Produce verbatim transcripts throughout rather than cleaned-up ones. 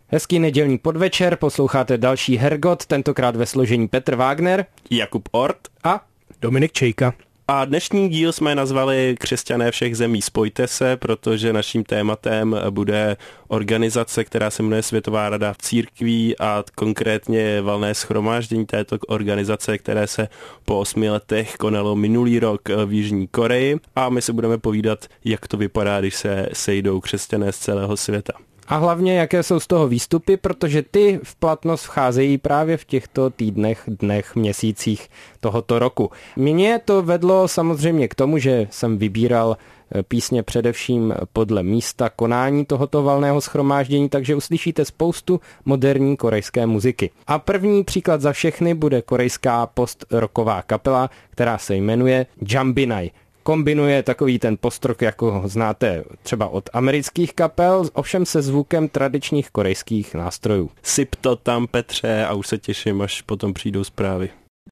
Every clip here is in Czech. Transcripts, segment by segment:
Hezký nedělní podvečer, posloucháte další Hergot, tentokrát ve složení Petr Wagner, Jakub Ort a Dominik Čejka. A dnešní díl jsme nazvali Křesťané všech zemí spojte se, protože naším tématem bude organizace, která se jmenuje Světová rada církví a konkrétně valné shromáždění této organizace, které se po osmi letech konalo minulý rok v Jižní Koreji a my se budeme povídat, jak to vypadá, když se sejdou křesťané z celého světa. A hlavně, jaké jsou z toho výstupy, protože ty v platnost vcházejí právě v těchto týdnech, dnech, měsících tohoto roku. Mě to vedlo samozřejmě k tomu, že jsem vybíral písně především podle místa konání tohoto valného shromáždění, takže uslyšíte spoustu moderní korejské muziky. A první příklad za všechny bude korejská post-rocková kapela, která se jmenuje Jambinai. Kombinuje takový ten postrok, jako ho znáte třeba od amerických kapel, ovšem se zvukem tradičních korejských nástrojů. Syp to tam, Petře, a už se těším, až potom přijdou zprávy.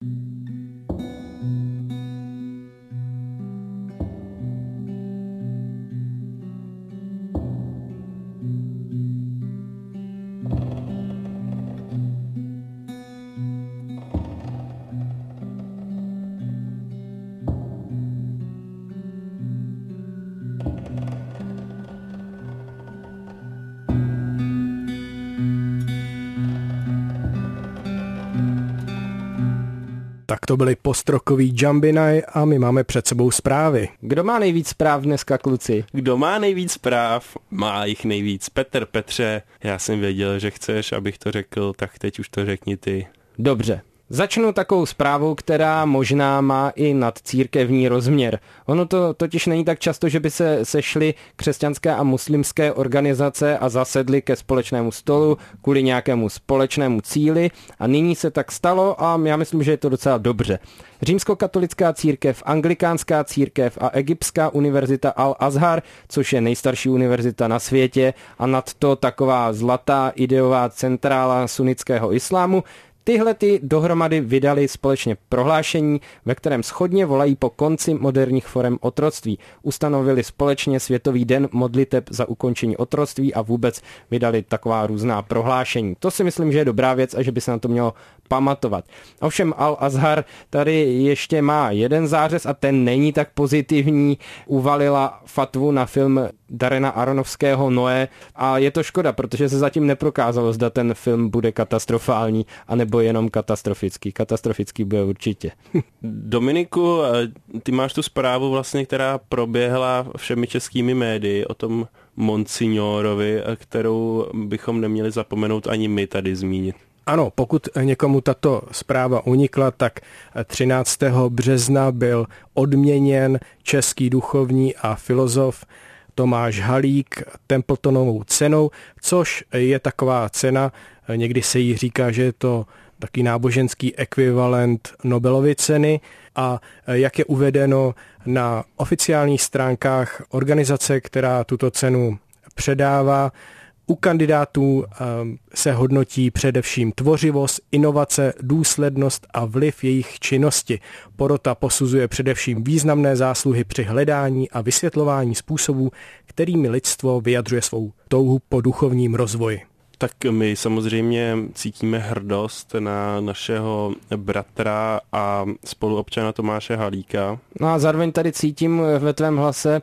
Tak to byly postrokový Jambinai a my máme před sebou zprávy. Kdo má nejvíc zpráv dneska, kluci? Kdo má nejvíc zpráv, má jich nejvíc. Petr, Petře, já jsem věděl, že chceš, abych to řekl, tak teď už to řekni ty. Dobře. Začnu takovou zprávou, která možná má i nadcírkevní rozměr. Ono to totiž není tak často, že by se sešly křesťanské a muslimské organizace a zasedly ke společnému stolu kvůli nějakému společnému cíli a nyní se tak stalo a já myslím, že je to docela dobře. Římskokatolická církev, anglikánská církev a egyptská univerzita Al-Azhar, což je nejstarší univerzita na světě a nadto taková zlatá ideová centrála sunnického islámu, tyhle ty dohromady vydali společně prohlášení, ve kterém shodně volají po konci moderních forem otroctví. Ustanovili společně Světový den modliteb za ukončení otroctví a vůbec vydali taková různá prohlášení. To si myslím, že je dobrá věc a že by se na to mělo pamatovat. Ovšem Al-Azhar tady ještě má jeden zářez a ten není tak pozitivní. Uvalila fatvu na film Darrena Aronofského Noé a je to škoda, protože se zatím neprokázalo, zda ten film bude katastrofální anebo jenom katastrofický. Katastrofický bude určitě. Dominiku, ty máš tu zprávu vlastně, která proběhla všemi českými médii o tom monsignorovi, kterou bychom neměli zapomenout ani my tady zmínit. Ano, pokud někomu tato zpráva unikla, tak třináctého března byl odměněn český duchovní a filozof Tomáš Halík Templetonovou cenou, což je taková cena, někdy se jí říká, že je to taky náboženský ekvivalent Nobelovy ceny a jak je uvedeno na oficiálních stránkách organizace, která tuto cenu předává, u kandidátů se hodnotí především tvořivost, inovace, důslednost a vliv jejich činnosti. Porota posuzuje především významné zásluhy při hledání a vysvětlování způsobů, kterými lidstvo vyjadřuje svou touhu po duchovním rozvoji. Tak my samozřejmě cítíme hrdost na našeho bratra a spoluobčana Tomáše Halíka. No a zároveň tady cítím ve tvém hlase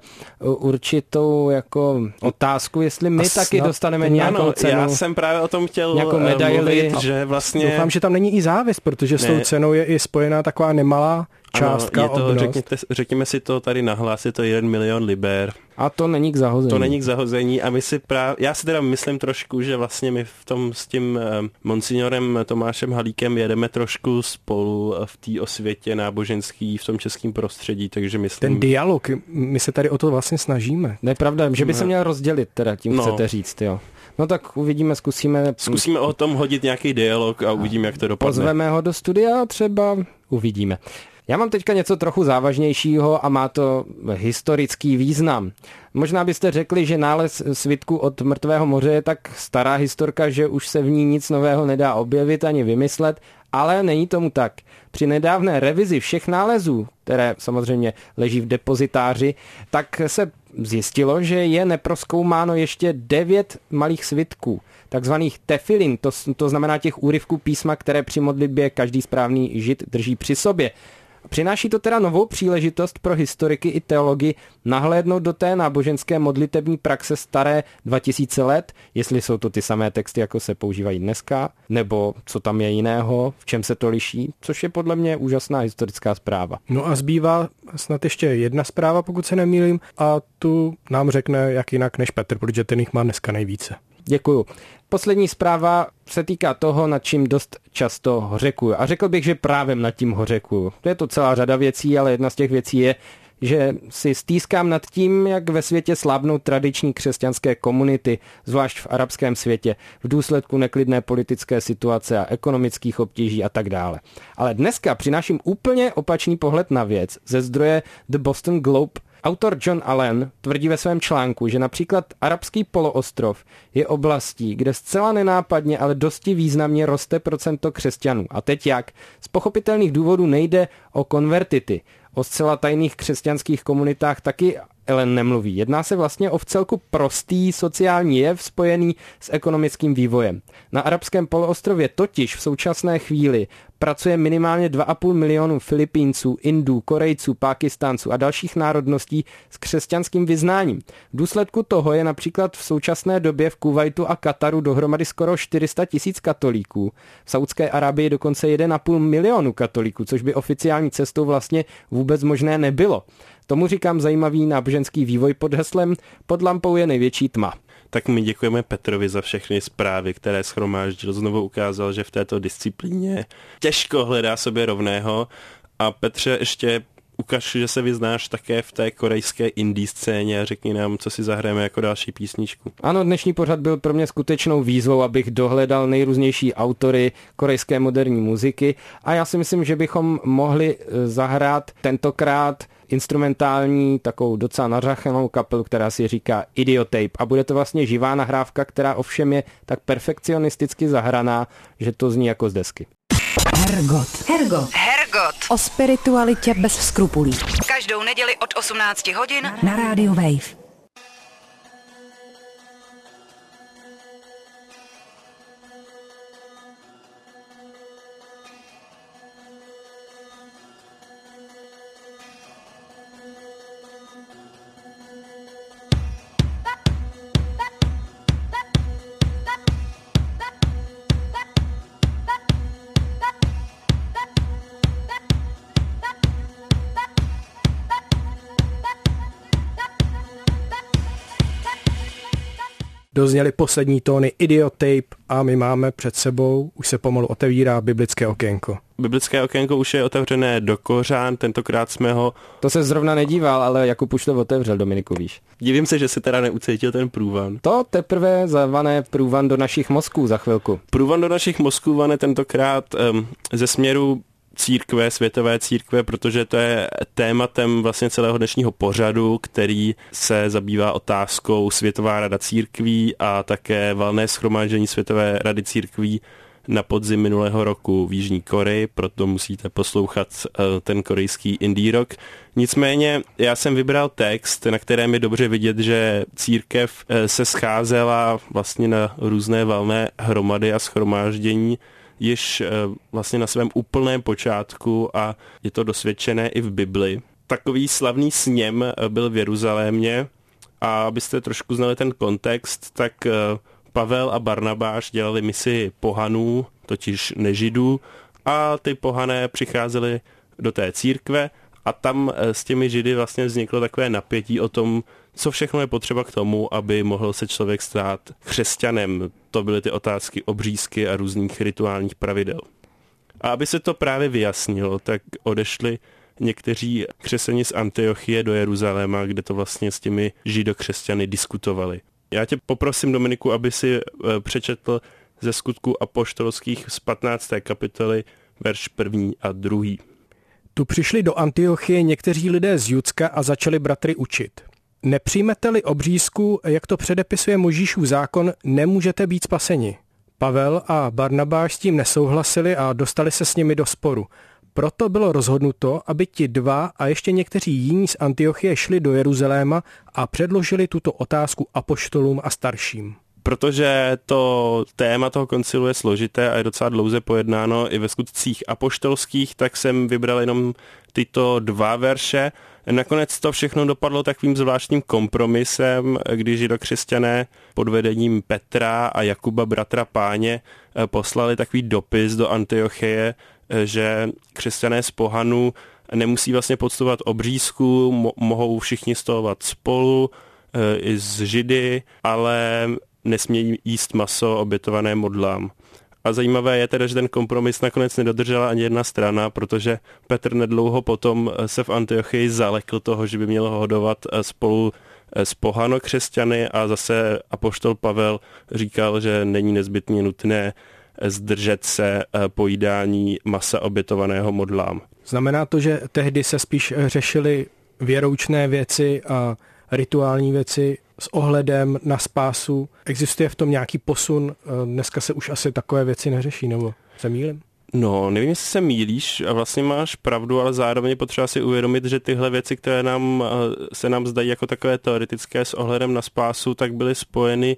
určitou jako otázku, jestli my a taky snad, dostaneme nějakou ano, cenu. Já jsem právě o tom chtěl medaili, mluvit, že vlastně... Doufám, že tam není i závis, protože s tou cenou je i spojená taková nemalá částka. Ano, je to, řekněte, řekněme si to tady nahlas, je to jeden milion liber. A to není k zahození. To není k zahození a my si právě, já si teda myslím trošku, že vlastně my v tom s tím eh, monsignorem Tomášem Halíkem jedeme trošku spolu v té osvětě náboženský v tom českém prostředí, takže myslím... Ten dialog, my se tady o to vlastně snažíme. Ne, pravda, že by se měl rozdělit, teda tím no. chcete říct, jo. No tak uvidíme, zkusíme... Zkusíme o tom hodit nějaký dialog a uvidíme, jak to dopadne. Pozveme ho do studia a třeba uvidíme. Já mám teďka něco trochu závažnějšího a má to historický význam. Možná byste řekli, že nález svitku od Mrtvého moře je tak stará historka, že už se v ní nic nového nedá objevit ani vymyslet, ale není tomu tak. Při nedávné revizi všech nálezů, které samozřejmě leží v depozitáři, tak se zjistilo, že je neprozkoumáno ještě devět malých svitků, takzvaných tefilin, to, to znamená těch úryvků písma, které při modlitbě každý správný žid drží při sobě. Přináší to teda novou příležitost pro historiky i teology nahlédnout do té náboženské modlitební praxe staré dva tisíce let, jestli jsou to ty samé texty, jako se používají dneska, nebo co tam je jiného, v čem se to liší, což je podle mě úžasná historická zpráva. No a zbývá snad ještě jedna zpráva, pokud se nemýlím, a tu nám řekne jak jinak než Petr, protože ten jich má dneska nejvíce. Děkuju. Poslední zpráva se týká toho, nad čím dost často hořekuju. A řekl bych, že právě nad tím hořekuju. To je to celá řada věcí, ale jedna z těch věcí je, že si stýskám nad tím, jak ve světě slábnou tradiční křesťanské komunity, zvlášť v arabském světě, v důsledku neklidné politické situace a ekonomických obtíží a tak dále. Ale dneska přináším úplně opačný pohled na věc ze zdroje The Boston Globe. Autor John Allen tvrdí ve svém článku, že například arabský poloostrov je oblastí, kde zcela nenápadně, ale dosti významně roste procento křesťanů. A teď jak? Z pochopitelných důvodů nejde o konvertity. O zcela tajných křesťanských komunitách taky Allen nemluví. Jedná se vlastně o vcelku prostý sociální jev spojený s ekonomickým vývojem. Na arabském poloostrově totiž v současné chvíli pracuje minimálně dva a půl milionu Filipínců, Indů, Korejců, Pákistánců a dalších národností s křesťanským vyznáním. V důsledku toho je například v současné době v Kuvajtu a Kataru dohromady skoro čtyři sta tisíc katolíků. V Saudské Arábii dokonce jeden a půl milionu katolíků, což by oficiální cestou vlastně vůbec možné nebylo. Tomu říkám zajímavý náboženský vývoj pod heslem Pod lampou je největší tma. Tak my děkujeme Petrovi za všechny zprávy, které shromáždil. Znovu ukázal, že v této disciplíně těžko hledá sobě rovného. A Petře, ještě ukaž, že se vyznáš také v té korejské indie scéně a řekni nám, co si zahrajeme jako další písničku. Ano, dnešní pořad byl pro mě skutečnou výzvou, abych dohledal nejrůznější autory korejské moderní muziky a já si myslím, že bychom mohli zahrát tentokrát instrumentální, takovou docela nařachanou kapelu, která si říká Idiotape. A bude to vlastně živá nahrávka, která ovšem je tak perfekcionisticky zahraná, že to zní jako z desky. Hergot. Hergot. Hergot. O spiritualitě bez skrupulí. Každou neděli od osmnácti hodin na rádiu Wave. Dozněly poslední tóny Idiotape a my máme před sebou, už se pomalu otevírá biblické okénko. Biblické okénko už je otevřené do kořán, tentokrát jsme ho... To se zrovna nedíval, ale Jakub už to otevřel, Dominiku, víš. Divím se, že si teda neucítil ten průvan. To teprve zavané průvan do našich mozků za chvilku. Průvan do našich mozků vane tentokrát um, ze směru církve, světové církve, protože to je tématem vlastně celého dnešního pořadu, který se zabývá otázkou Světová rada církví a také valné shromáždění Světové rady církví na podzim minulého roku v Jižní Koreji, proto musíte poslouchat uh, ten korejský indie rock. Nicméně já jsem vybral text, na kterém je dobře vidět, že církev uh, se scházela vlastně na různé valné hromady a shromáždění již vlastně na svém úplném počátku a je to dosvědčené i v Bibli. Takový slavný sněm byl v Jeruzalémě a abyste trošku znali ten kontext, tak Pavel a Barnabáš dělali misi pohanů, totiž nežidů, a ty pohané přicházeli do té církve a tam s těmi židy vlastně vzniklo takové napětí o tom, co všechno je potřeba k tomu, aby mohl se člověk stát křesťanem. To byly ty otázky obřízky a různých rituálních pravidel. A aby se to právě vyjasnilo, tak odešli někteří křesťané z Antiochie do Jeruzaléma, kde to vlastně s těmi židokřesťany diskutovali. Já tě poprosím, Dominiku, aby si přečetl ze Skutků apoštolských z patnácté kapitoly verš první a druhý. Tu přišli do Antiochie někteří lidé z Judska a začali bratry učit. Nepřijmete-li obřízku, jak to předepisuje Mojžíšův zákon, nemůžete být spaseni. Pavel a Barnabáš s tím nesouhlasili a dostali se s nimi do sporu. Proto bylo rozhodnuto, aby ti dva a ještě někteří jiní z Antiochie šli do Jeruzaléma a předložili tuto otázku apoštolům a starším. Protože to téma toho koncilu je složité a je docela dlouze pojednáno i ve skutcích apoštolských, tak jsem vybral jenom tyto dva verše. Nakonec to všechno dopadlo takovým zvláštním kompromisem, když židokřesťané pod vedením Petra a Jakuba, bratra Páně, poslali takový dopis do Antiochie, že křesťané z pohanů nemusí vlastně podstupovat obřízku, mo- mohou všichni stolovat spolu e, i z Židy, ale nesmějí jíst maso obětované modlám. A zajímavé je teda, že ten kompromis nakonec nedodržela ani jedna strana, protože Petr nedlouho potom se v Antiochii zalekl toho, že by měl hodovat spolu s pohanokřesťany a zase apoštol Pavel říkal, že není nezbytně nutné zdržet se pojídání masa obětovaného modlám. Znamená to, že tehdy se spíš řešily věroučné věci a rituální věci s ohledem na spásu. Existuje v tom nějaký posun? Dneska se už asi takové věci neřeší, nebo se mýlím? No, nevím, jestli se mýlíš a vlastně máš pravdu, ale zároveň je potřeba si uvědomit, že tyhle věci, které nám, se nám zdají jako takové teoretické s ohledem na spásu, tak byly spojeny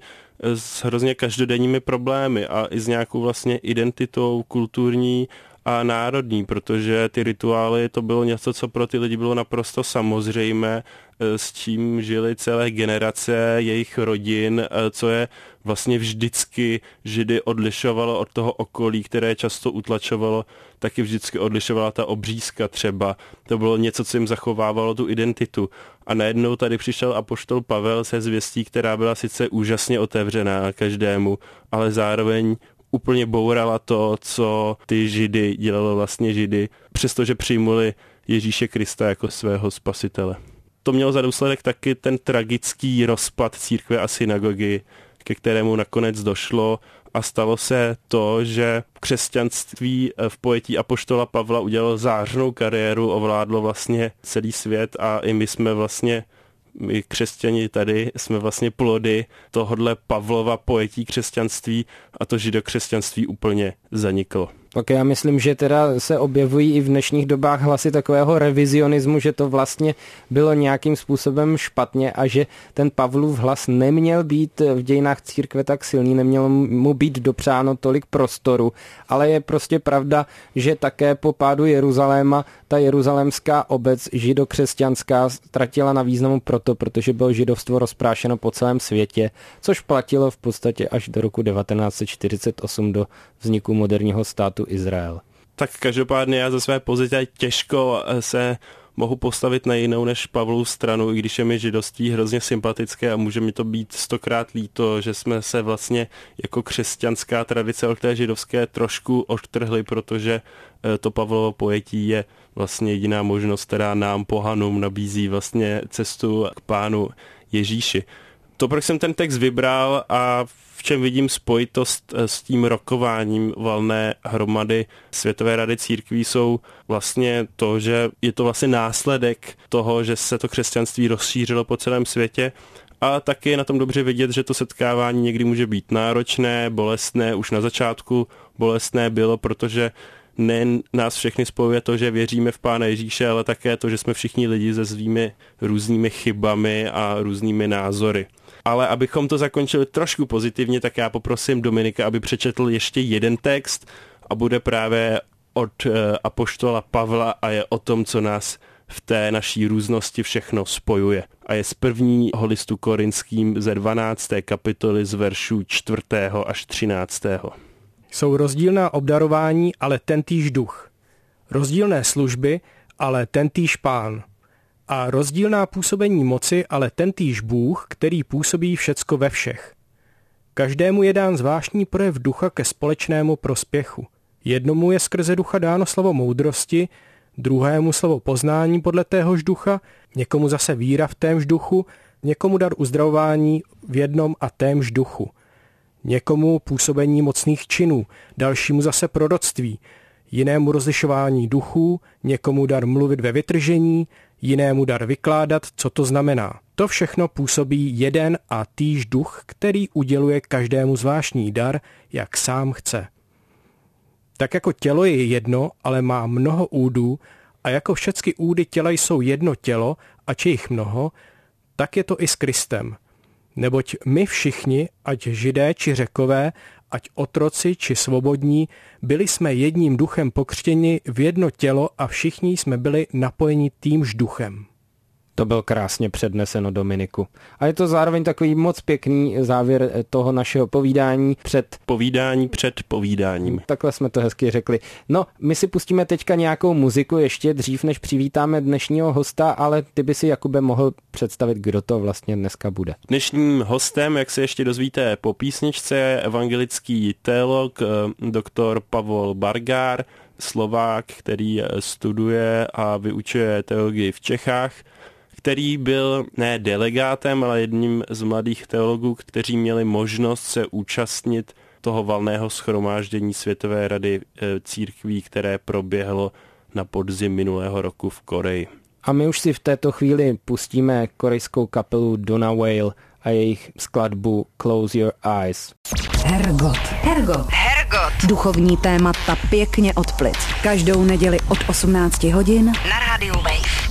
s hrozně každodenními problémy a i s nějakou vlastně identitou kulturní a národní, protože ty rituály to bylo něco, co pro ty lidi bylo naprosto samozřejmé, s čím žili celé generace jejich rodin, co je vlastně vždycky Židy odlišovalo od toho okolí, které často utlačovalo, taky vždycky odlišovala ta obřízka třeba. To bylo něco, co jim zachovávalo tu identitu. A najednou tady přišel apoštol Pavel se zvěstí, která byla sice úžasně otevřená každému, ale zároveň úplně bourala to, co ty Židy dělalo vlastně Židy, přestože přijmuli Ježíše Krista jako svého spasitele. To mělo za důsledek taky ten tragický rozpad církve a synagogy, ke kterému nakonec došlo a stalo se to, že křesťanství v pojetí apoštola Pavla udělalo zářnou kariéru, ovládlo vlastně celý svět a i my jsme vlastně my křesťani tady jsme vlastně plody tohodle Pavlova pojetí křesťanství a to židokřesťanství úplně zaniklo. Tak já myslím, že teda se objevují i v dnešních dobách hlasy takového revizionismu, že to vlastně bylo nějakým způsobem špatně a že ten Pavlův hlas neměl být v dějinách církve tak silný, nemělo mu být dopřáno tolik prostoru, ale je prostě pravda, že také po pádu Jeruzaléma ta jeruzalémská obec židokřesťanská ztratila na významu proto, protože bylo židovstvo rozprášeno po celém světě, což platilo v podstatě až do roku devatenáct set čtyřicet osm do vzniku moderního státu Izrael. Tak každopádně já ze své pozice těžko se mohu postavit na jinou než Pavlovu stranu, i když je mi židovství hrozně sympatické a může mi to být stokrát líto, že jsme se vlastně jako křesťanská tradice od té židovské trošku odtrhli, protože to Pavlovo pojetí je vlastně jediná možnost, která nám pohanům nabízí vlastně cestu k Pánu Ježíši. To, proč jsem ten text vybral a v čem vidím spojitost s tím rokováním valné hromady Světové rady církví, jsou vlastně to, že je to vlastně následek toho, že se to křesťanství rozšířilo po celém světě a taky je na tom dobře vidět, že to setkávání někdy může být náročné, bolestné, už na začátku bolestné bylo, protože nejen nás všechny spojuje to, že věříme v Pána Ježíše, ale také to, že jsme všichni lidi se svými různými chybami a různými názory. Ale abychom to zakončili trošku pozitivně, tak já poprosím Dominika, aby přečetl ještě jeden text a bude právě od apoštola Pavla a je o tom, co nás v té naší různosti všechno spojuje. A je z prvního listu Korinským ze dvanácté kapitoly z veršů čtvrtého až třináctého Jsou rozdílná obdarování, ale tentýž duch. Rozdílné služby, ale tentýž Pán. A rozdílná působení moci, ale tentýž Bůh, který působí všecko ve všech. Každému je dán zvláštní projev ducha ke společnému prospěchu. Jednomu je skrze ducha dáno slovo moudrosti, druhému slovo poznání podle téhož ducha, někomu zase víra v témž duchu, někomu dar uzdravování v jednom a témž duchu. Někomu působení mocných činů, dalšímu zase proroctví, jinému rozlišování duchů, někomu dar mluvit ve vytržení, jinému dar vykládat, co to znamená. To všechno působí jeden a týž duch, který uděluje každému zvláštní dar, jak sám chce. Tak jako tělo je jedno, ale má mnoho údů, a jako všechny údy těla jsou jedno tělo, ač je jich mnoho, tak je to i s Kristem. Neboť my všichni, ať Židé či Řekové, ať otroci či svobodní, byli jsme jedním duchem pokřtěni v jedno tělo a všichni jsme byli napojeni týmž duchem. To byl krásně předneseno, Dominiku. A je to zároveň takový moc pěkný závěr toho našeho povídání před... Povídání před povídáním. Takhle jsme to hezky řekli. No, my si pustíme teďka nějakou muziku ještě dřív, než přivítáme dnešního hosta, ale ty by si, Jakube, mohl představit, kdo to vlastně dneska bude. Dnešním hostem, jak se ještě dozvíte po písničce, je evangelický teolog doktor Pavol Bargár, Slovák, který studuje a vyučuje teologii v Čechách, který byl ne delegátem, ale jedním z mladých teologů, kteří měli možnost se účastnit toho valného shromáždění Světové rady církví, které proběhlo na podzim minulého roku v Koreji. A my už si v této chvíli pustíme korejskou kapelu Donna Whale a jejich skladbu Close Your Eyes. Hergot. Hergot. Hergot. Duchovní témata pěkně od plic. Každou neděli od osmnácti hodin Na rádiu Wave.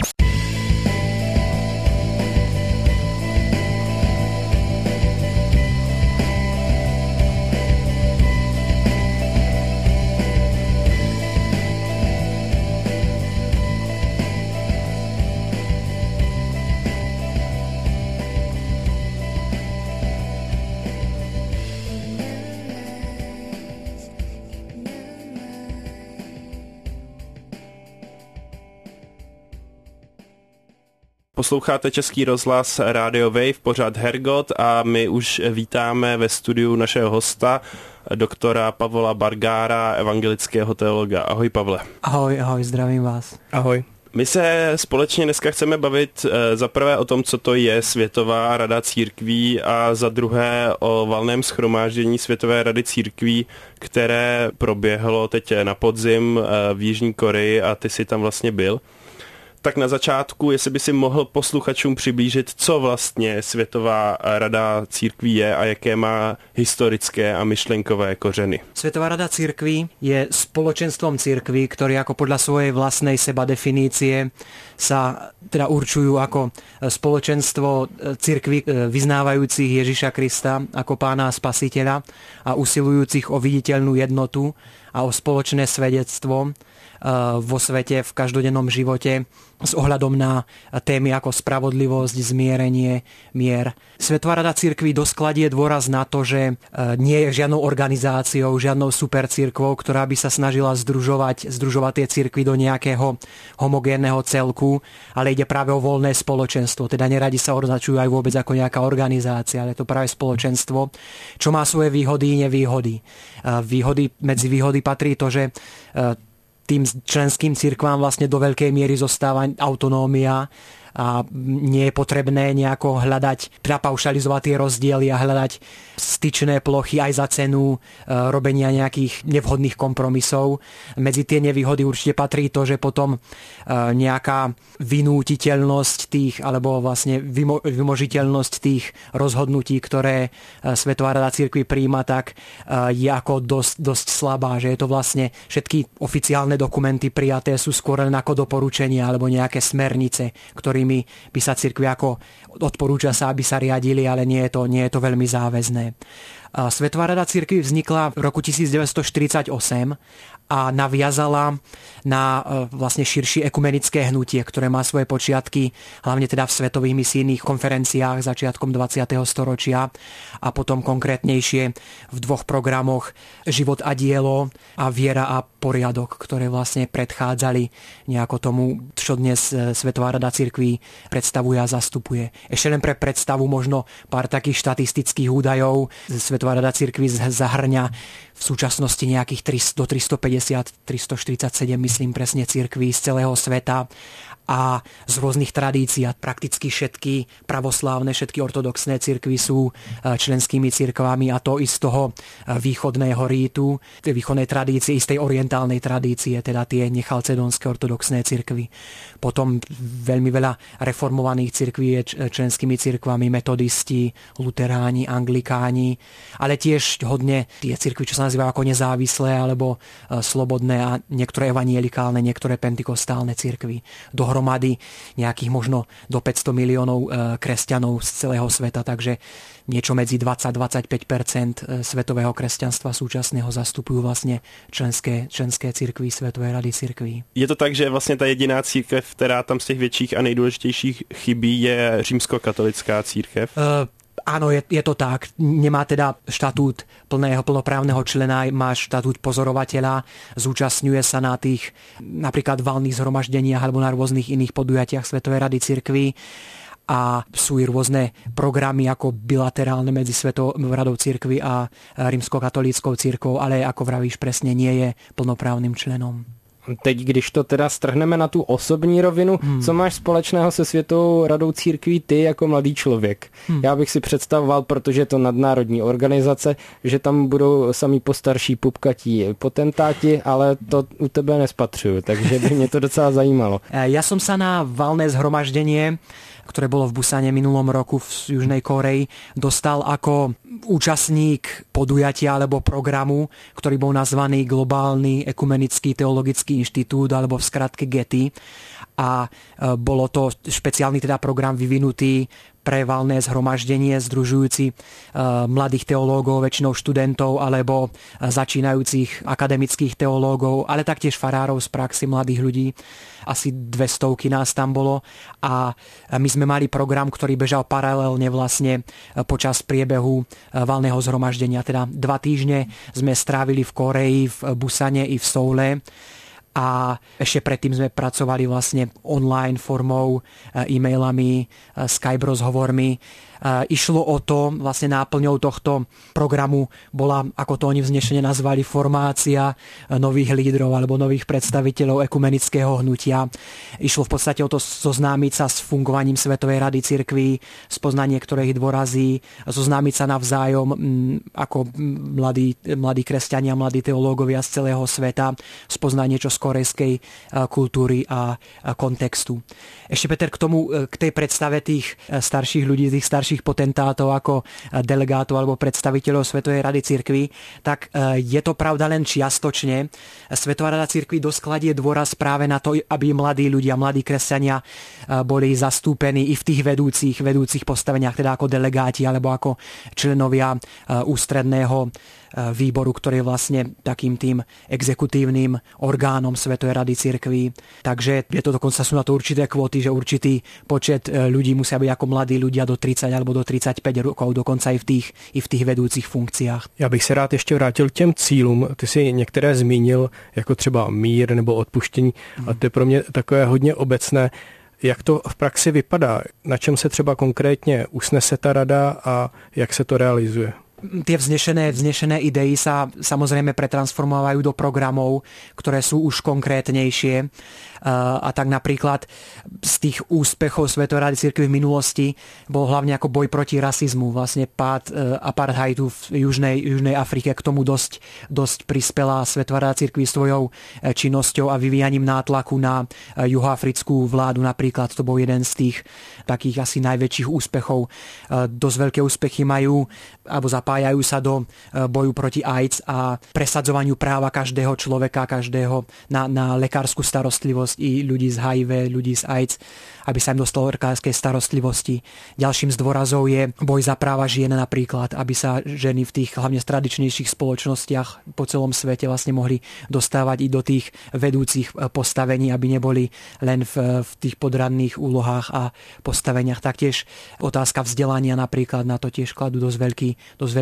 Posloucháte Český rozhlas Radio Wave, pořad Hergot, a my už vítáme ve studiu našeho hosta, doktora Pavola Bargára, evangelického teologa. Ahoj, Pavle. Ahoj, ahoj, zdravím vás. Ahoj. My se společně dneska chceme bavit za prvé o tom, co to je Světová rada církví, a za druhé o valném shromáždění Světové rady církví, které proběhlo teď na podzim v Jižní Koreji a ty jsi tam vlastně byl. Tak na začátku, jestli by si mohl posluchačům přiblížit, co vlastně Světová rada církví je a jaké má historické a myšlenkové kořeny. Světová rada církví je spoločenstvom církví, ktoré ako podľa svojej vlastnej seba definície sa teda určujú ako spoločenstvo církví vyznávajúcich Ježiša Krista ako pána a spasiteľa a usilujúcich o viditeľnú jednotu a o spoločné svedectvo vo svete, v každodennom živote s ohľadom na témy ako spravodlivosť, zmierenie, mier. Svetová rada církví doskladie dôraz na to, že nie je žiadnou organizáciou, žiadnou supercírkvou, ktorá by sa snažila združovať, združovať tie církvy do nejakého homogénneho celku, ale ide práve o voľné spoločenstvo. Teda neradi sa označujú aj vôbec ako nejaká organizácia, ale je to práve spoločenstvo, čo má svoje výhody i nevýhody. Výhody, medzi výhody patrí to, že tým členským cirkvám vlastne do veľkej miery zostáva autonómia a nie je potrebné nejako hľadať, prepaušalizovať tie rozdiely a hľadať styčné plochy aj za cenu robenia nejakých nevhodných kompromisov. Medzi tie nevýhody určite patrí to, že potom nejaká vynútiteľnosť tých, alebo vlastne vymo- vymožiteľnosť tých rozhodnutí, ktoré Svetová rada cirkvi prijíma, tak je ako dosť, dosť slabá, že je to vlastne všetky oficiálne dokumenty prijaté sú skôr len ako doporučenia alebo nejaké smernice, ktorými by sa cirkvi ako odporúča sa, aby sa riadili, ale nie je to, nie je to veľmi záväzné. Svetová rada cirkvi vznikla v roku devätnásťstoštyridsaťosem a naviazala na vlastne širšie ekumenické hnutie, ktoré má svoje počiatky hlavne teda v svetových misijných konferenciách začiatkom dvadsiateho storočia a potom konkrétnejšie v dvoch programoch Život a dielo a Viera a poriadok, ktoré vlastne predchádzali nejako tomu, čo dnes Svetová rada cirkví predstavuje a zastupuje. Ešte len pre predstavu možno pár takých štatistických údajov. Svetová rada cirkví zahrňa v súčasnosti nejakých tristo do tristopäťdesiat tristoštyridsaťsedem, myslím presne, cirkví z celého sveta a z rôznych tradícií. A prakticky všetky pravoslávne, všetky ortodoxné cirkvi sú členskými cirkvami, a to i z toho východného rítu, tej východnej tradície, i z tej orientálnej tradície, teda tie nechalcedónske ortodoxné cirkvi. Potom veľmi veľa reformovaných cirkví je členskými cirkvami metodisti, luteráni, anglikáni, ale tiež hodne tie cirkvi, čo sa nazývajú ako nezávislé alebo slobodné, a niektoré evanielikálne, niektoré pentikostálne cirkvi. Dohromady nejakých možno do päťsto miliónov kresťanov z celého sveta, takže niečo medzi dvadsať až dvadsaťpäť percent svetového kresťanstva súčasného zastupujú vlastne členské, členské cirkvi Svetovej rady cirkví. Je to tak, že vlastně ta jediná církev, která tam z těch větších a nejdůležitějších chybí, je římskokatolická církev? Uh, Áno, je, je to tak. Nemá teda štatút plného, plnoprávneho člena, má štatút pozorovateľa, zúčastňuje sa na tých napríklad valných zhromaždeniach alebo na rôznych iných podujatiach Svetovej rady cirkví, a sú i rôzne programy ako bilaterálne medzi Svetovou radou cirkvi a rímskokatolíckou cirkvou, ale ako vravíš, presne nie je plnoprávnym členom. Teď, když to teda strhneme na tu osobní rovinu, hmm. co máš společného se Světovou radou církví ty jako mladý člověk? Hmm. Já bych si představoval, protože je to nadnárodní organizace, že tam budou samý postarší pupkatí potentáti, ale to u tebe nespatřuju, takže by mě to docela zajímalo. Ja som sa na valné zhromaždenie, ktoré bolo v Busane minulom roku v Južnej Kóreji, dostal ako účastník podujatia alebo programu, ktorý bol nazvaný Globálny ekumenický teologický inštitút, alebo v skratke GETI. A bolo to špeciálny teda program vyvinutý pre valné zhromaždenie združujúci mladých teológov, väčšinou študentov alebo začínajúcich akademických teológov, ale taktiež farárov z praxi, mladých ľudí. Asi dve stovky nás tam bolo, a my sme mali program, ktorý bežal paralelne vlastne počas priebehu valného zhromaždenia. Teda dva týždne sme strávili v Kóreji, v Busane i v Soule. A ešte predtým sme pracovali vlastne online formou, e-mailami, Skype rozhovormi. Išlo o to, vlastne náplňou tohto programu bola, ako to oni vznešene nazvali, formácia nových lídrov alebo nových predstaviteľov ekumenického hnutia. Išlo v podstate o to zoznámiť sa s fungovaním Svetovej rady cirkví, spoznať niektoré ich dôrazy, zoznámiť sa navzájom ako mladí, mladí kresťania, mladí teológovia z celého sveta, spoznať niečo z korejskej kultúry a kontextu. Ešte, Peter, k tomu, k tej predstave tých starších ľudí, tých starších potentátov ako delegátov alebo predstaviteľov Svetovej rady cirkví, tak je to pravda len čiastočne. Svetová rada cirkví dosť kladie dôraz práve na to, aby mladí ľudia, mladí kresťania boli zastúpení i v tých vedúcich, vedúcich postaveniach, teda ako delegáti alebo ako členovia ústredného výboru, ktorý je vlastne takým tým exekutívnym orgánom Svetovej rady cirkví. Takže je to dokonca, sú na to určité kvóty, že určitý počet ľudí musia byť ako mladí ľudia do tridsať alebo do tridsaťpäť rokov, dokonca i v tých, i v tých vedúcich funkciách. Já bych se rád ještě vrátil k těm cílům. Ty si některé zmínil, jako třeba mír nebo odpuštění, hmm. a to je pro mě takové hodně obecné. Jak to v praxi vypadá? Na čem se třeba konkrétně usnese ta rada a jak se to realizuje? Tie vznešené, vznešené idei sa samozrejme pretransformovajú do programov, ktoré sú už konkrétnejšie. A tak napríklad z tých úspechov Svetovej rady cirkvi v minulosti bol hlavne ako boj proti rasizmu. Vlastne pád apartheidu v Južnej, Južnej Afrike, k tomu dosť, dosť prispela Svetová rada cirkvi svojou činnosťou a vyvíjaním nátlaku na juhoafrickú vládu. Napríklad to bol jeden z tých takých asi najväčších úspechov. Dosť veľké úspechy majú alebo zapájajú sa do boju proti AIDS a presadzovaniu práva každého človeka, každého na, na lekárskú starostlivosť i ľudí z há í vé, ľudí z AIDS, aby sa im dostalo lekárskej starostlivosti. Ďalším z dôrazov je boj za práva žien napríklad, aby sa ženy v tých hlavne tradičnejších spoločnostiach po celom svete vlastne mohli dostávať i do tých vedúcich postavení, aby neboli len v, v tých podradných úlohách a postaveniach. Taktiež otázka vzdelania napríklad, na to tiež kladú dosť veľký, dosť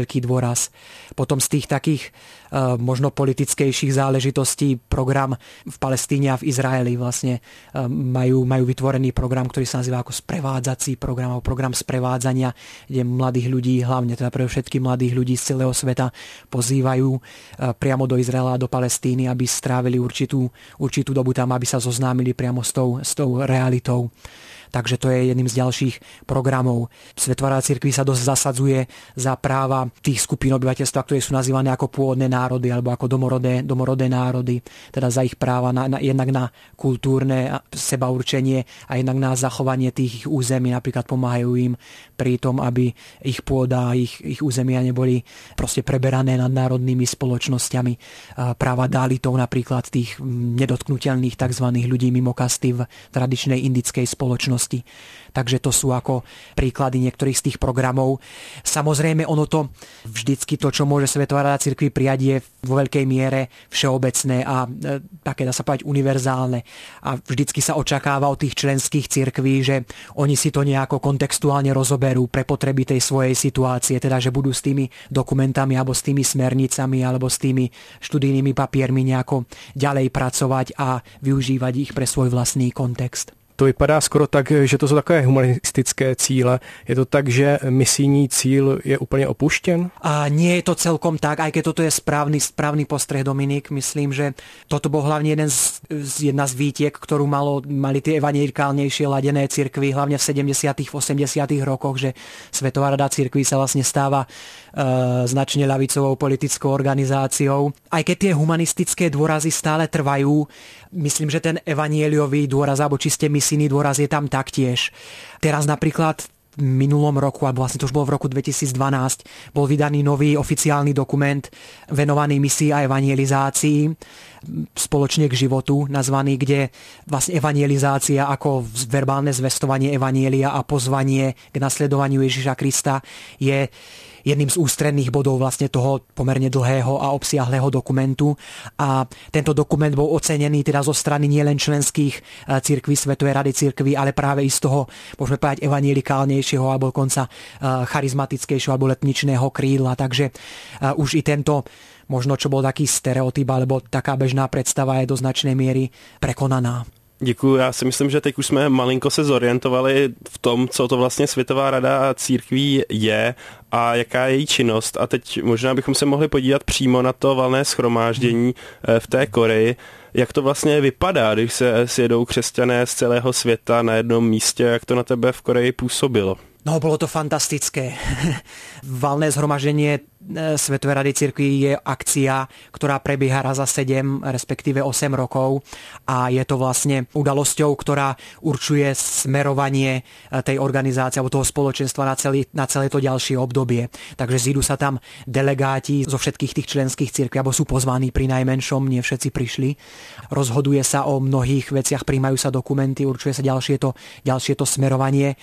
veľký dôraz. Potom z tých takých možno politickejších záležitostí program v Palestíne a v Izraeli vlastne majú, majú vytvorený program, ktorý sa nazýva ako sprevádzací program, alebo program sprevádzania, kde mladých ľudí, hlavne teda pre všetkých mladých ľudí z celého sveta pozývajú priamo do Izraela a do Palestíny, aby strávili určitú, určitú dobu tam, aby sa zoznámili priamo s tou, s tou realitou. Takže to je jedným z ďalších programov. Svetová rada cirkvi sa dosť zasadzuje za práva tých skupín obyvateľstva, ktoré sú nazývané ako pôvodné národy alebo ako domorodé, domorodé národy, teda za ich práva na, na, jednak na kultúrne sebaurčenie a jednak na zachovanie tých ich území. Napríklad pomáhajú im pri tom, aby ich pôda, ich, ich územia neboli proste preberané nad národnými spoločnosťami. Práva dálitov, napríklad tých nedotknutelných tzv. Ľudí mimo kasty v tradičnej indickej spoločnosti. Takže to sú ako príklady niektorých z tých programov. Samozrejme, ono to vždycky to, čo môže Svetová rada cirkvi prijať, je vo veľkej miere všeobecné a e, také, dá sa povedať, univerzálne. A vždycky sa očakáva od tých členských cirkví, že oni si to nejako kontextuálne rozoberú pre potreby tej svojej situácie, teda že budú s tými dokumentami alebo s tými smernicami alebo s tými študijnými papiermi nejako ďalej pracovať a využívať ich pre svoj vlastný kontext. To vypadá skoro tak, že to jsou takové humanistické cíle. Je to tak, že misijní cíl je úplně opuštěn? A nie je to celkom tak, aj keď toto je správny, správny postreh, Dominik. Myslím, že toto bol hlavne jeden z, jedna z výtiek, ktorú malo, mali tie evangelikálnejšie ladené cirkvi, hlavne v sedemdesiatych, v osemdesiatych rokoch, že Svetová rada cirkvi sa vlastne stáva e, značne ľavicovou politickou organizáciou. Aj keď tie humanistické dôrazy stále trvajú, myslím, že ten evanieliový dôraz, alebo čiste misijný dôraz je tam taktiež. Teraz napríklad v minulom roku, alebo vlastne to už bolo v roku dvetisícdvanásť, bol vydaný nový oficiálny dokument venovaný misii a evangelizácii spoločne k životu, nazvaný, kde vlastne evangelizácia ako verbálne zvestovanie evanjelia a pozvanie k nasledovaniu Ježiša Krista je jedným z ústredných bodov vlastne toho pomerne dlhého a obsiahlého dokumentu. A tento dokument bol ocenený teda zo strany nielen členských cirkví Svetovej rady cirkví, ale práve i z toho, môžeme povedať, evangelikálnejšieho alebo konca charizmatickejšieho alebo letničného krídla. Takže už i tento možno, čo bol taký stereotyp alebo taká bežná predstava je do značnej miery prekonaná. Děkuju, já si myslím, že teď už jsme malinko se zorientovali v tom, co to vlastně Světová rada církví je a jaká je její činnost. A teď možná bychom se mohli podívat přímo na to valné shromáždění v té Koreji. Jak to vlastně vypadá, když se sjedou křesťané z celého světa na jednom místě, jak to na tebe v Koreji působilo? No, bolo to fantastické. Valné zhromaždenie Svetovej rady cirkvi je akcia, ktorá prebieha raz za sedem, respektíve osem rokov a je to vlastne udalosťou, ktorá určuje smerovanie tej organizácie alebo toho spoločenstva na, celý, na celé to ďalšie obdobie. Takže zídu sa tam delegáti zo všetkých tých členských cirkví, alebo sú pozvaní pri najmenšom, nie všetci prišli. Rozhoduje sa o mnohých veciach, prijímajú sa dokumenty, určuje sa ďalšie to, ďalšie to smerovanie.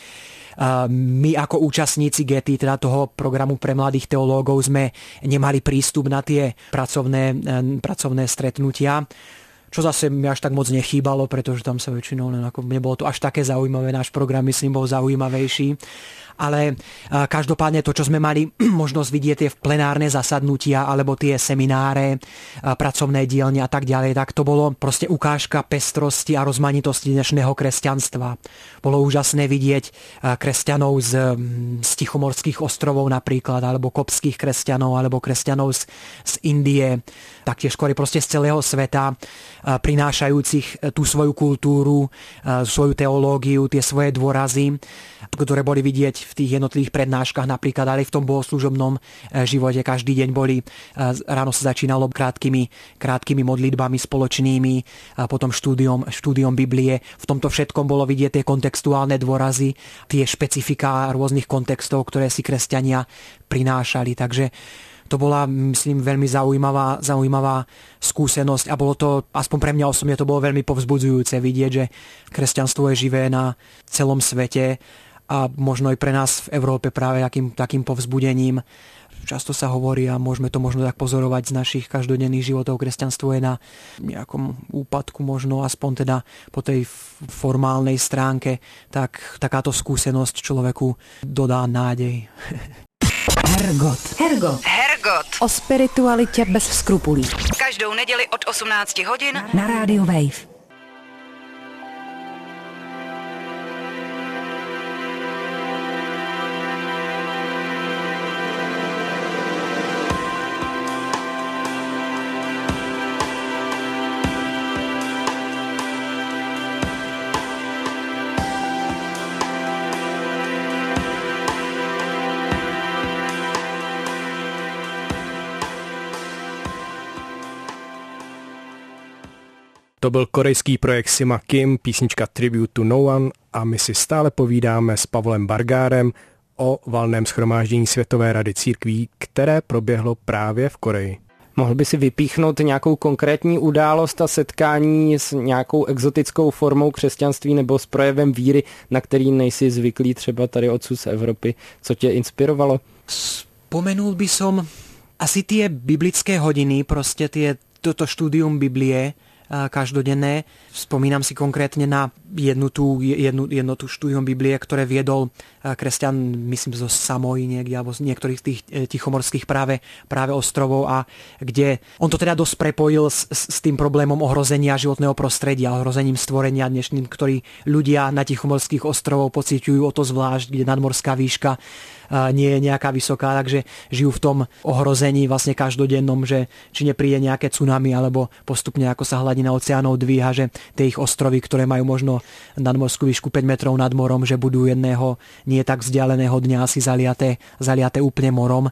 My ako účastníci Getty, teda toho programu pre mladých teológov, sme nemali prístup na tie pracovné, pracovné stretnutia, čo zase mi až tak moc nechýbalo, pretože tam sa väčšinou len ako, nebolo to až také zaujímavé, náš program myslím bol zaujímavejší. Ale každopádne to, čo sme mali možnosť vidieť, tie plenárne zasadnutia alebo tie semináre, pracovné dielne a tak ďalej, tak to bolo proste ukážka pestrosti a rozmanitosti dnešného kresťanstva. Bolo úžasné vidieť kresťanov z, z Tichomorských ostrovov napríklad, alebo kopských kresťanov, alebo kresťanov z, z Indie, taktiež skôr proste z celého sveta, prinášajúcich tú svoju kultúru, svoju teológiu, tie svoje dôrazy, ktoré boli vidieť v tých jednotlivých prednáškach, napríklad ale v tom bohoslužobnom živote. Každý deň boli, ráno sa začínalo krátkými, krátkými modlitbami spoločnými, a potom štúdiom, štúdiom Biblie. V tomto všetkom bolo vidieť tie kontextuálne dôrazy, tie špecifika rôznych kontextov, ktoré si kresťania prinášali. Takže to bola, myslím, veľmi zaujímavá, zaujímavá skúsenosť a bolo to, aspoň pre mňa osobne, to bolo veľmi povzbudzujúce vidieť, že kresťanstvo je živé na celom svete a možno aj pre nás v Európe práve takým, takým povzbudením. Často sa hovorí a môžeme to možno tak pozorovať z našich každodenných životov. Kresťanstvo je na nejakom úpadku možno, aspoň teda po tej formálnej stránke, tak takáto skúsenosť človeku dodá nádej. Hergot. Hergot. Hergot. O spiritualitě bez skrupulí. Každou neděli od osmnácti hodin na rádiu Wave. To byl korejský projekt Sima Kim, písnička Tribute to No One a my si stále povídáme s Pavlem Bargárem o valném shromáždění Světové rady církví, které proběhlo právě v Koreji. Mohl by si vypíchnout nějakou konkrétní událost a setkání s nějakou exotickou formou křesťanství nebo s projevem víry, na který nejsi zvyklý třeba tady odsud z Evropy? Co tě inspirovalo? Spomenul by som asi tie biblické hodiny, proste tie, toto štúdium Biblie každodenné. Spomínam si konkrétne na jednu tú, jednu, jednu tú štúdium Biblie, ktoré viedol kresťan, myslím, zo Samoy niekde, alebo z niektorých z tých tichomorských práve, práve ostrovov, a kde on to teda dosť prepojil s, s tým problémom ohrozenia životného prostredia, ohrozením stvorenia dnešným, ktorý ľudia na tichomorských ostrovov pociťujú o to zvlášť, kde nadmorská výška nie je nejaká vysoká, takže žijú v tom ohrození vlastne každodennom, že či nepríde nejaké tsunami, alebo postupne ako sa hladina oceánov dvíha, že tie ich ostrovy, ktoré majú možno nadmorskú výšku päť metrov nad morom, že budú jedného nie tak vzdialeného dňa asi zaliaté, zaliaté úplne morom.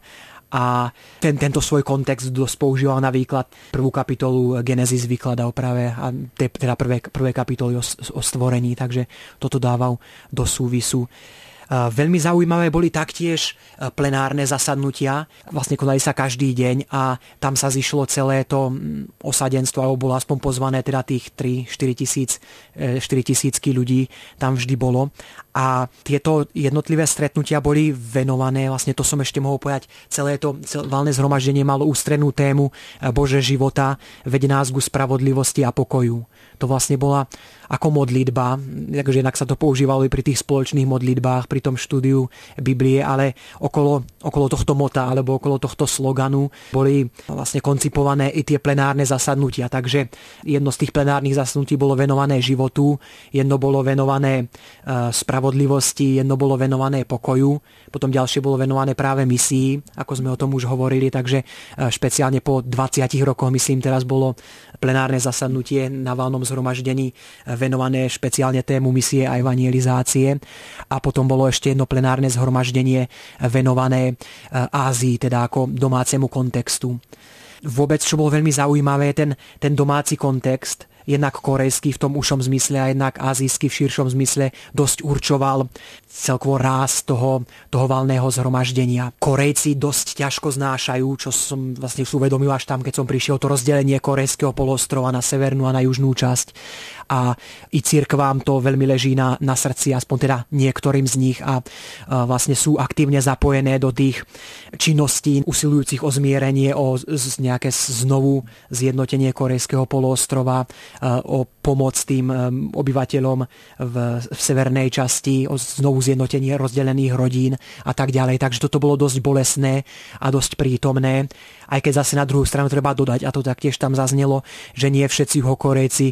A ten, tento svoj kontext dosť používal na výklad. Prvú kapitolu Genesis vykladal práve, a teda prvé, prvé kapitoly o, o stvorení, takže toto dával do súvisu. Veľmi zaujímavé boli taktiež plenárne zasadnutia. Vlastne konali sa každý deň a tam sa zišlo celé to osadenstvo, alebo bolo aspoň pozvané teda tých tri štyri tisíc, štyri tisícky ľudí tam vždy bolo. A tieto jednotlivé stretnutia boli venované, vlastne to som ešte mohol povedať, celé to celé valné zhromaždenie malo ústrednú tému Bože života, veď nás ku spravodlivosti a pokoju. To vlastne bola ako modlitba, takže inak sa to používalo pri tých spoločných modlitbách, pri tom štúdiu Biblie, ale okolo, okolo tohto mota alebo okolo tohto sloganu boli vlastne koncipované i tie plenárne zasadnutia. Takže jedno z tých plenárnych zasadnutí bolo venované životu, jedno bolo venované spravodlivosti, jedno bolo venované pokoju, potom ďalšie bolo venované práve misii, ako sme o tom už hovorili, takže špeciálne po dvadsiatich rokoch, myslím, teraz bolo plenárne zasadnutie na valnom zhromaždení venované špeciálne tému misie a evangelizácie. A potom bolo ešte jedno plenárne zhromaždenie venované Ázii, teda ako domácemu kontextu. Vôbec, čo bolo veľmi zaujímavé, ten, ten domáci kontext, jednak korejský v tom ušom zmysle a jednak azijský v širšom zmysle, dosť určoval celkovo ráz toho, toho valného zhromaždenia. Korejci dosť ťažko znášajú, čo som vlastne si uvedomil až tam, keď som prišiel, to rozdelenie korejského poloostrova na severnú a na južnú časť. A i cirkvám to veľmi leží na, na srdci, aspoň teda niektorým z nich, a, a vlastne sú aktívne zapojené do tých činností usilujúcich o zmierenie, o z, nejaké znovu zjednotenie korejského poloostrova, o pomoc tým obyvateľom v, v severnej časti, o znovu zjednotenie rozdelených rodín a tak ďalej. Takže toto bolo dosť bolestné a dosť prítomné. Aj keď zase na druhú stranu treba dodať, a to taktiež tam zaznelo, že nie všetci Korejci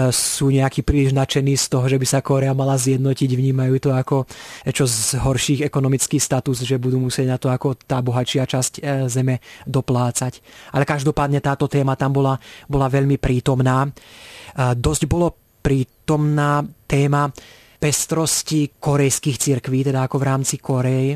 sú nejakí príliš nadšení z toho, že by sa Kórea mala zjednotiť. Vnímajú to ako čo z horších ekonomický status, že budú musieť na to ako tá bohatšia časť zeme doplácať. Ale každopádne táto téma tam bola, bola veľmi prítomná. Dosť bolo prítomná téma pestrosti korejských cirkví, teda ako v rámci Kórey.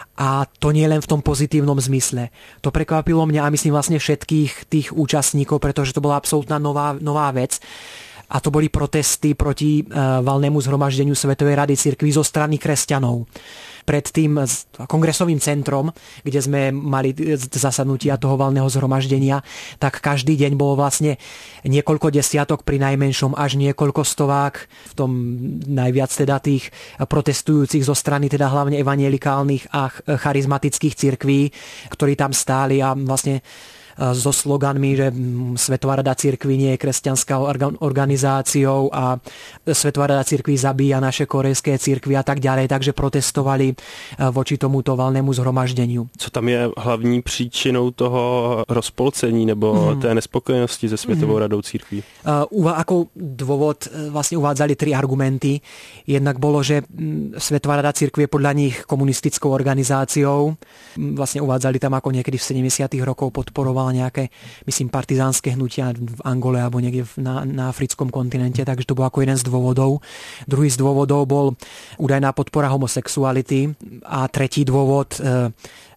A to nie len v tom pozitívnom zmysle. To prekvapilo mňa a myslím vlastne všetkých tých účastníkov, pretože to bola absolútna nová, nová vec. A to boli protesty proti uh, valnému zhromaždeniu Svetovej rady cirkví zo strany kresťanov. Pred tým kongresovým centrom, kde sme mali zasadnutia toho valného zhromaždenia, tak každý deň bolo vlastne niekoľko desiatok, pri najmenšom až niekoľko stovák, v tom najviac teda tých protestujúcich zo strany teda hlavne evanjelikálnych a charizmatických cirkví, ktorí tam stáli a vlastne so sloganmi, že Svetová rada cirkví nie je kresťanská organizáciou a Svetová rada cirkví zabíja naše korejské cirkvi a tak ďalej, takže protestovali voči tomuto valnému zhromaždeniu. Co tam je hlavní příčinou toho rozpolcení nebo mm. té nespokojenosti se Svetovou mm. radou cirkví? Uh, ako dôvod vlastne uvádzali tri argumenty. Jednak bolo, že Svetová rada cirkvi je podľa nich komunistickou organizáciou. Vlastne uvádzali tam, ako niekedy v sedemdesiatych rokoch podporovala nejaké, myslím, partizánske hnutia v Angole alebo niekde na, na africkom kontinente, takže to bol ako jeden z dôvodov. Druhý z dôvodov bol údajná podpora homosexuality a tretí dôvod e,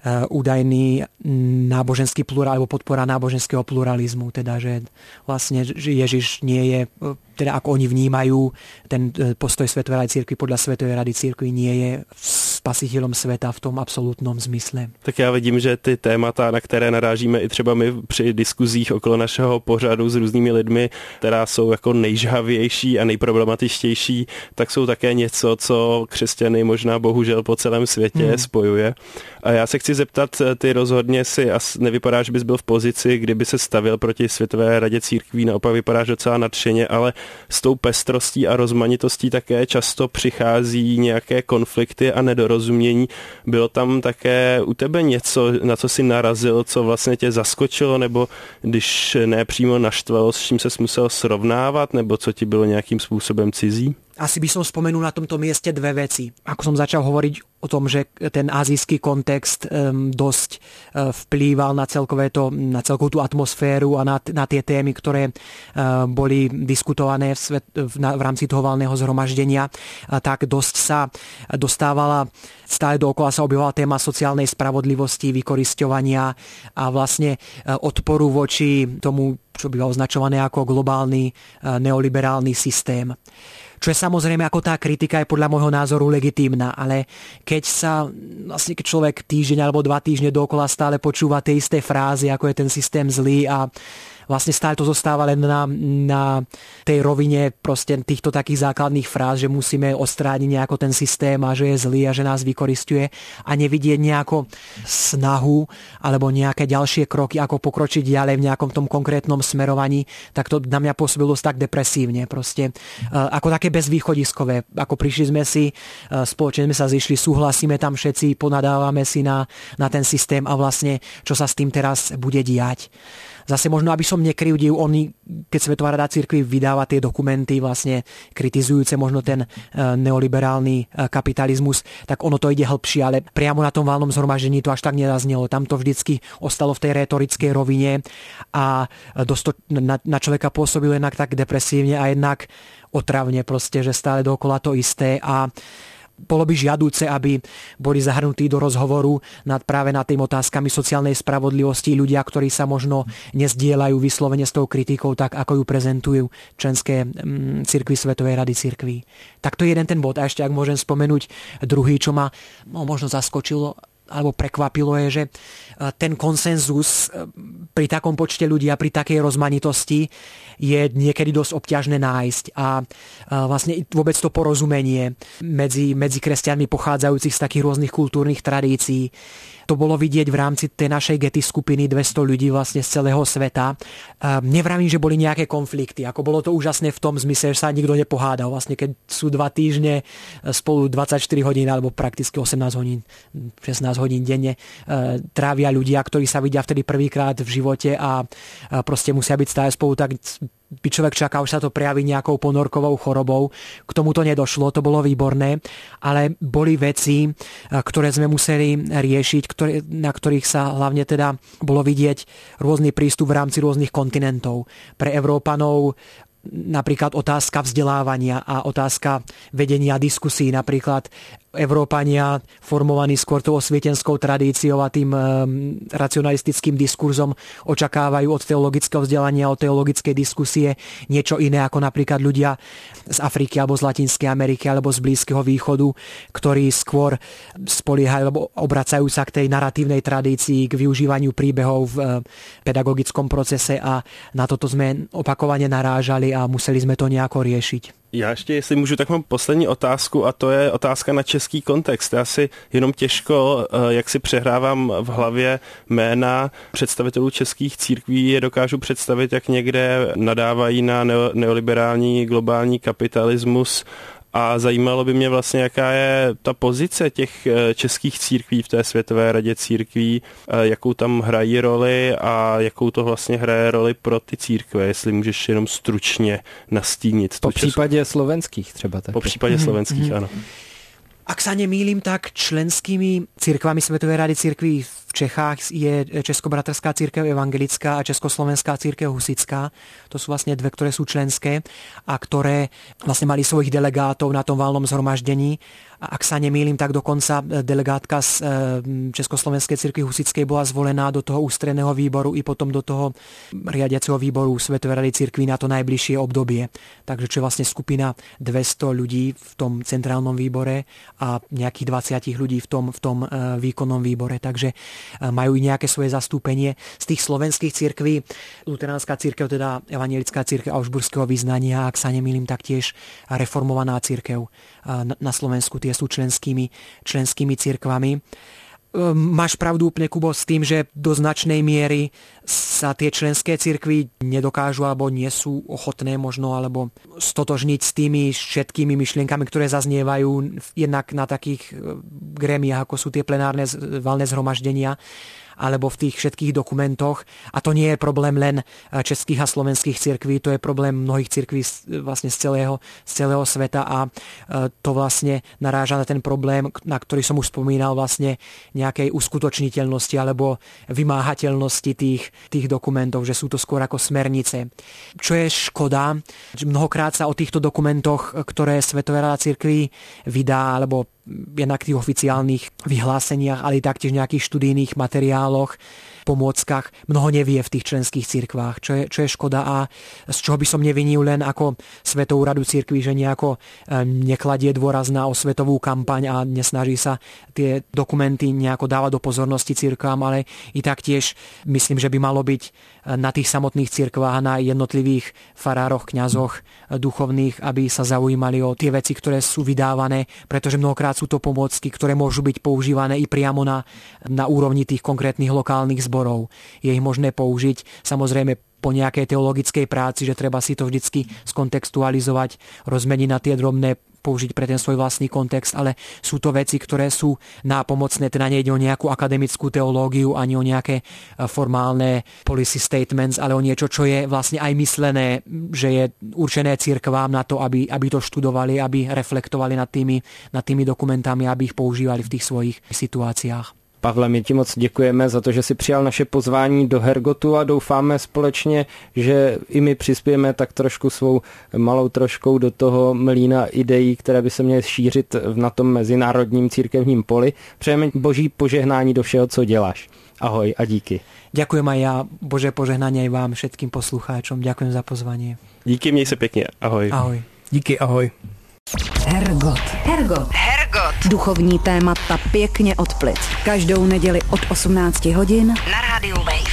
údajný náboženský plurál alebo podpora náboženského pluralizmu, teda že vlastne že Ježiš nie je, teda ako oni vnímajú ten postoj Svetovej rady cirkvi podľa Svetovej rady cirkvi nie je spasiteľom sveta v tom absolútnom zmysle. Tak já vidím, že ty témata, na které narážíme i třeba my při diskuzích okolo našeho pořadu s různými lidmi, která jsou jako nejžhavější a nejproblematičtější, tak jsou také něco, co křesťany možná bohužel po celém světě hmm. spojuje. A já se chci zeptat, ty rozhodně si asi nevypadá, že bys byl v pozici, kdyby se stavil proti Světové radě církví, naopak vypadáš docela nadšeně, ale s tou pestrostí a rozmanitostí také často přichází nějaké konflikty a nedorozumění. Bylo tam také u tebe něco, na co jsi narazil, co vlastně tě zaskočilo, nebo když ne přímo naštvalo, s čím ses musel srovnávat, nebo co ti bylo nějakým způsobem cizí? Asi by som spomenul na tomto mieste dve veci. Ako som začal hovoriť o tom, že ten azijský kontext um, dosť uh, vplýval na celkové to, na celkovú tú atmosféru a na, na tie témy, ktoré uh, boli diskutované v, svet, v, na, v rámci toho valného zhromaždenia, uh, tak dosť sa dostávala, stále dookola sa objavovala téma sociálnej spravodlivosti, vykorisťovania a vlastne uh, odporu voči tomu, čo býva označované ako globálny uh, neoliberálny systém. Čo je samozrejme, ako tá kritika je podľa môjho názoru legitímna, ale keď sa vlastne keď človek týždeň alebo dva týždne dookola stále počúva tie isté frázy, ako je ten systém zlý a vlastne stále to zostáva len na, na tej rovine proste týchto takých základných fráz, že musíme odstrániť nejako ten systém a že je zlý a že nás vykoristuje a nevidieť nejakú snahu alebo nejaké ďalšie kroky, ako pokročiť ďalej v nejakom tom konkrétnom smerovaní, tak to na mňa pôsobilo tak depresívne. Proste ako také bezvýchodiskové. Ako prišli sme si, spoločne sme sa zišli, súhlasíme tam všetci, ponadávame si na, na ten systém a vlastne čo sa s tým teraz bude diať. Zase možno, aby som nekrivdil, oni, keď Svetová rada cirkvi vydáva tie dokumenty vlastne kritizujúce možno ten neoliberálny kapitalizmus, tak ono to ide hĺbšie, ale priamo na tom valnom zhromaždení to až tak nezaznelo. Tam to vždycky ostalo v tej rétorickej rovine a dosť to na, na človeka pôsobilo jednak tak depresívne a jednak otravne proste, že stále dookola to isté a bolo by žiaduce, aby boli zahrnutí do rozhovoru nad, práve nad tým otázkami sociálnej spravodlivosti ľudia, ktorí sa možno nezdieľajú vyslovene s tou kritikou, tak ako ju prezentujú členské mm, cirkvi Svetovej rady cirkví. Tak to je jeden ten bod. A ešte, ak môžem spomenúť druhý, čo ma no, možno zaskočilo alebo prekvapilo, je, že ten konsenzus pri takom počte ľudí a pri takej rozmanitosti je niekedy dosť obťažné nájsť a vlastne vôbec to porozumenie medzi, medzi kresťanmi pochádzajúcich z takých rôznych kultúrnych tradícií. To bolo vidieť v rámci tej našej Getty skupiny dvesto ľudí vlastne z celého sveta. Nevravím, že boli nejaké konflikty. Ako bolo to úžasné v tom zmysle, že sa nikto nepohádal. Vlastne keď sú dva týždne spolu dvadsaťštyri hodín alebo prakticky osemnásť hodín, šestnásť hodín denne trávia ľudia, ktorí sa vidia vtedy prvýkrát v živote a proste musia byť stále spolu, tak by človek čakal, že sa to prejaví nejakou ponorkovou chorobou. K tomu to nedošlo, to bolo výborné, ale boli veci, ktoré sme museli riešiť, ktoré, na ktorých sa hlavne teda bolo vidieť rôzny prístup v rámci rôznych kontinentov. Pre Európanov napríklad otázka vzdelávania a otázka vedenia diskusí, napríklad Európania formovaní skôr tou osvietenskou tradíciou a tým um, racionalistickým diskurzom očakávajú od teologického vzdelania, od teologickej diskusie niečo iné ako napríklad ľudia z Afriky alebo z Latinskej Ameriky alebo z Blízkeho východu, ktorí skôr spoliehajú alebo obracajú sa k tej naratívnej tradícii, k využívaniu príbehov v uh, pedagogickom procese a na toto sme opakovane narážali a museli sme to nejako riešiť. Já ještě, jestli můžu, tak mám poslední otázku a to je otázka na český kontext. Já si jenom těžko, jak si přehrávám v hlavě jména představitelů českých církví, je dokážu představit, jak někde nadávají na neoliberální globální kapitalismus. A zajímalo by mě vlastně, jaká je ta pozice těch českých církví v té Světové radě církví, jakou tam hrají roli a jakou to vlastně hraje roli pro ty církve, jestli můžeš jenom stručně nastínit. Po případě českou... slovenských třeba tak. Po případě slovenských, ano. Ak sa nemýlim, tak členskými cirkvami Svetovej rady cirkví v Čechách je Českobraterská církev evangelická a Československá církev husitská. To sú vlastne dve, ktoré sú členské a ktoré vlastne mali svojich delegátov na tom valnom zhromaždení. A ak sa nemýlim, tak dokonca delegátka z Československej cirkvi husitskej bola zvolená do toho ústredného výboru i potom do toho riadiaceho výboru Svetovej rady cirkví na to najbližšie obdobie. Takže čo je vlastne skupina dvesto ľudí v tom centrálnom výbore a nejakých dvadsať ľudí v tom, v tom výkonnom výbore. Takže majú i nejaké svoje zastúpenie. Z tých slovenských cirkví luteránska cirkev, teda evangelická cirkev augsburského vyznania, ak sa nemýlim, tak tiež reformovaná cirkev na Slovensku, tie sú členskými, členskými cirkvami. Máš pravdu úplne, Kubo, s tým, že do značnej miery sa tie členské cirkvi nedokážu alebo nie sú ochotné možno alebo stotožniť s tými všetkými myšlienkami, ktoré zaznievajú jednak na takých grémiách, ako sú tie plenárne valné zhromaždenia alebo v tých všetkých dokumentoch. A to nie je problém len českých a slovenských cirkví, to je problém mnohých cirkví vlastne z celého, z celého sveta a to vlastne naráža na ten problém, na ktorý som už spomínal, vlastne nejakej uskutočniteľnosti alebo vymáhateľnosti tých, tých dokumentov, že sú to skôr ako smernice. Čo je škoda, že mnohokrát sa o týchto dokumentoch, ktoré Svetová rada cirkví vydá, alebo jednak tých oficiálnych vyhláseniach, ale taktiež nejakých študijných materiáloch, pomôckach, mnoho nevie v tých členských cirkvách, čo je, čo je škoda a z čoho by som nevinil len ako Svetovú radu cirkví, že nejako nekladie dôraz na osvetovú kampaň a nesnaží sa tie dokumenty nejako dávať do pozornosti cirkvám, ale i taktiež myslím, že by malo byť na tých samotných cirkvách, na jednotlivých farároch, kňazoch, duchovných, aby sa zaujímali o tie veci, ktoré sú vydávané, pretože mnohokrát sú to pomôcky, ktoré môžu byť používané i priamo na, na úrovni tých konkrétnych lokálnych zborov. Je ich možné použiť, samozrejme po nejakej teologickej práci, že treba si to vždycky skontextualizovať, rozmeniť na tie drobné, použiť pre ten svoj vlastný kontext, ale sú to veci, ktoré sú nápomocné, teda nejde o nejakú akademickú teológiu, ani o nejaké formálne policy statements, ale o niečo, čo je vlastne aj myslené, že je určené cirkvám na to, aby, aby to študovali, aby reflektovali nad tými, nad tými dokumentami, aby ich používali v tých svojich situáciách. Pavle, my ti moc děkujeme za to, že jsi přijal naše pozvání do Hergotu a doufáme společně, že i my přispějeme tak trošku svou malou troškou do toho mlýna ideí, které by se měly šířit na tom mezinárodním církevním poli. Přejeme Boží požehnání do všeho, co děláš. Ahoj a díky. Ďakujem aj ja, Bože požehnanie aj vám, všetkým poslucháčom. Ďakujem za pozvanie. Díky, měj se pěkně. Ahoj. Ahoj. Díky, ahoj. Hergot. Hergot. Hergot. Duchovní témata pěkně od plic. Každou neděli od osmnácti hodin Na rádiu Wave.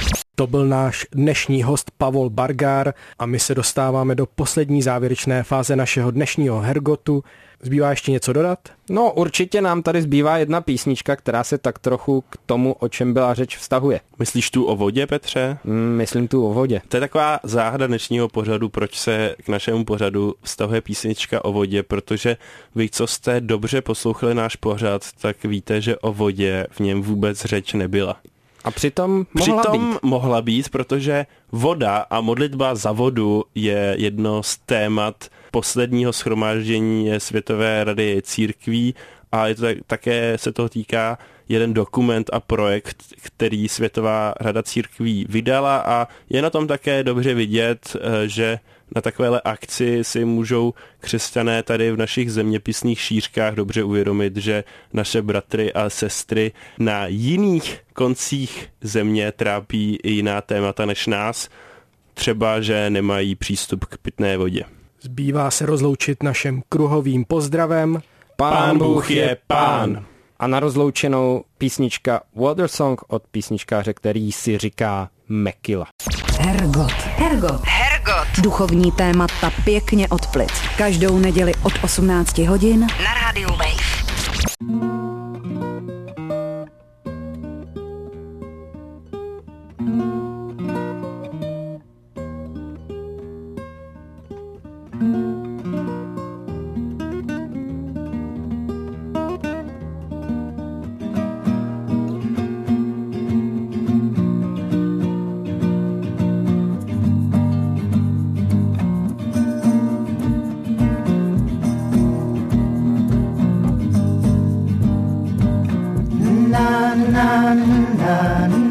To byl náš dnešní host Pavol Bargár a my se dostáváme do poslední závěrečné fáze našeho dnešního Hergotu. Zbývá ještě něco dodat? No určitě nám tady zbývá jedna písnička, která se tak trochu k tomu, o čem byla řeč, vztahuje. Myslíš tu o vodě, Petře? Mm, myslím tu o vodě. To je taková záhada dnešního pořadu, proč se k našemu pořadu vztahuje písnička o vodě, protože vy, co jste dobře poslouchali náš pořad, tak víte, že o vodě v něm vůbec řeč nebyla. A přitom mohla přitom být. mohla být, protože voda a modlitba za vodu je jedno z témat posledního shromáždění Světové rady církví a je to tak, také se toho týká jeden dokument a projekt, který Světová rada církví vydala a je na tom také dobře vidět, že na takovéhle akci si můžou křesťané tady v našich zeměpisných šířkách dobře uvědomit, že naše bratry a sestry na jiných koncích země trápí i jiná témata než nás, třeba, že nemají přístup k pitné vodě. Zbývá se rozloučit našem kruhovým pozdravem. Pán Bůh je pán. A na rozloučenou písnička Water Song od písničkáře, který si říká Mekila. Hergot. Hergot. Hergot. Duchovní témata pěkně od plic. Každou neděli od osmnácti hodin Na rádiu Wave. na na na na